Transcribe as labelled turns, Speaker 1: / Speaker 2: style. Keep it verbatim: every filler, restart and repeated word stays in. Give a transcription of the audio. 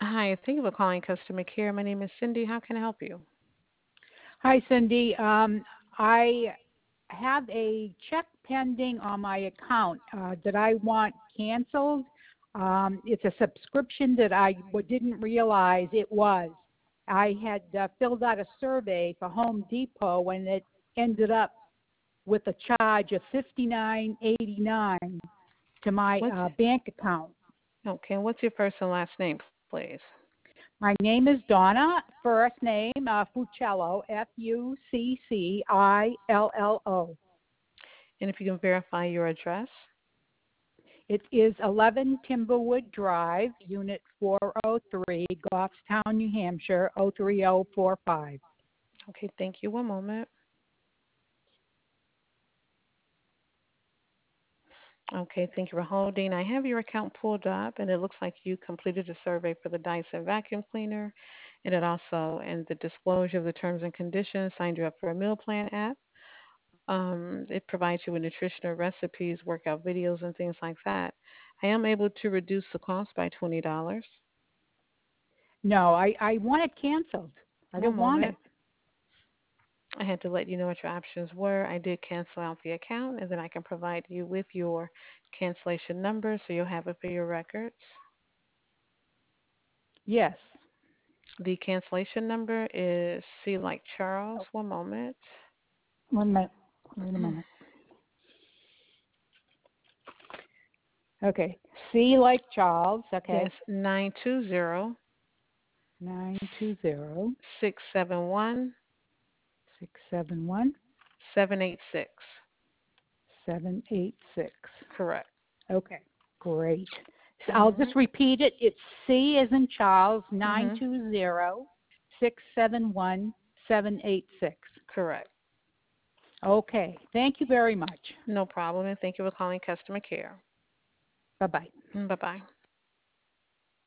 Speaker 1: Hi, thank you for calling customer care. My name is Cindy. How can I help you?
Speaker 2: Hi, Cindy. Um, I have a check pending on my account uh, that I want canceled. Um, it's a subscription that I w- didn't realize it was. I had uh, filled out a survey for Home Depot, and it ended up with a charge of fifty-nine eighty-nine to my
Speaker 1: What's
Speaker 2: uh, bank account.
Speaker 1: okay? What's your first and last name, please?
Speaker 2: My name is Donna. First name uh, Fuccello, F U C C I L L O.
Speaker 1: And if you can verify your address.
Speaker 2: It is eleven Timberwood Drive, Unit four oh three, Goffstown, New Hampshire, oh three oh four five.
Speaker 1: Okay, thank you. One moment. Okay, thank you for holding. I have your account pulled up, and it looks like you completed a survey for the Dyson vacuum cleaner, and it also, and the disclosure of the terms and conditions, signed you up for a meal plan app. Um, it provides you with nutritional recipes, workout videos, and things like that. I am able to reduce the cost by twenty dollars.
Speaker 2: No, I, I want it canceled. I
Speaker 1: One
Speaker 2: don't want it.
Speaker 1: moment. I had to let you know what your options were. I did cancel out the account, and then I can provide you with your cancellation number so you'll have it for your records.
Speaker 2: Yes.
Speaker 1: The cancellation number is C like Charles.
Speaker 2: Oh,
Speaker 1: One moment.
Speaker 2: one minute. Wait a minute. Okay. C like Charles.
Speaker 1: Yes,
Speaker 2: Okay.
Speaker 1: nine two zero
Speaker 2: Nine two zero
Speaker 1: six seven one
Speaker 2: six seven one
Speaker 1: seven eight six.
Speaker 2: seven eight six.
Speaker 1: Correct.
Speaker 2: Okay. Great. So
Speaker 1: All
Speaker 2: I'll
Speaker 1: right.
Speaker 2: just repeat it. It's C as in Charles, nine
Speaker 1: Mhm.
Speaker 2: two zero six seven one seven eight six.
Speaker 1: Correct.
Speaker 2: Okay. Thank you very much.
Speaker 1: No problem, and thank you for calling customer care.
Speaker 2: Bye bye.
Speaker 1: Bye bye.